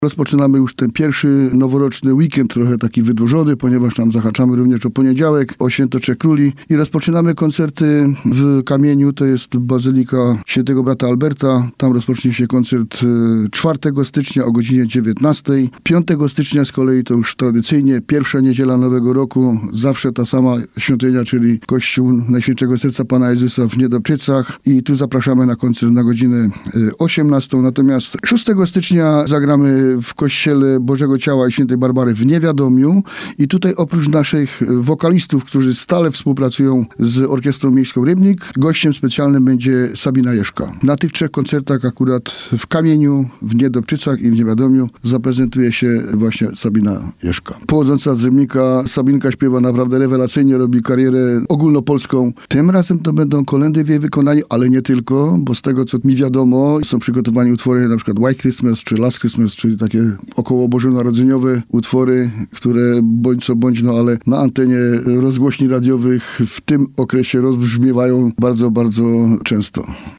Rozpoczynamy już ten pierwszy noworoczny weekend, trochę taki wydłużony, ponieważ tam zahaczamy również o poniedziałek, o Święto Trzech Króli i rozpoczynamy koncerty w Kamieniu, to jest Bazylika Świętego Brata Alberta. Tam rozpocznie się koncert 4 stycznia o godzinie 19. 5 stycznia z kolei to już tradycyjnie pierwsza niedziela Nowego Roku, zawsze ta sama świątynia, czyli Kościół Najświętszego Serca Pana Jezusa w Niedobczycach i tu zapraszamy na koncert na godzinę 18. Natomiast 6 stycznia zagramy w Kościele Bożego Ciała i Świętej Barbary w Niewiadomiu i tutaj oprócz naszych wokalistów, którzy stale współpracują z Orkiestrą Miejską Rybnik, gościem specjalnym będzie Sabina Jeszka. Na tych trzech koncertach akurat w Kamieniu, w Niedobczycach i w Niewiadomiu zaprezentuje się właśnie Sabina Jeszka. Pochodząca z Rybnika, Sabinka śpiewa naprawdę rewelacyjnie, robi karierę ogólnopolską. Tym razem to będą kolędy w jej wykonaniu, ale nie tylko, bo z tego co mi wiadomo, są przygotowani utwory na przykład White Christmas czy Last Christmas, czyli takie około bożonarodzeniowe utwory, które bądź co bądź, no ale na antenie rozgłośni radiowych w tym okresie rozbrzmiewają bardzo, bardzo często.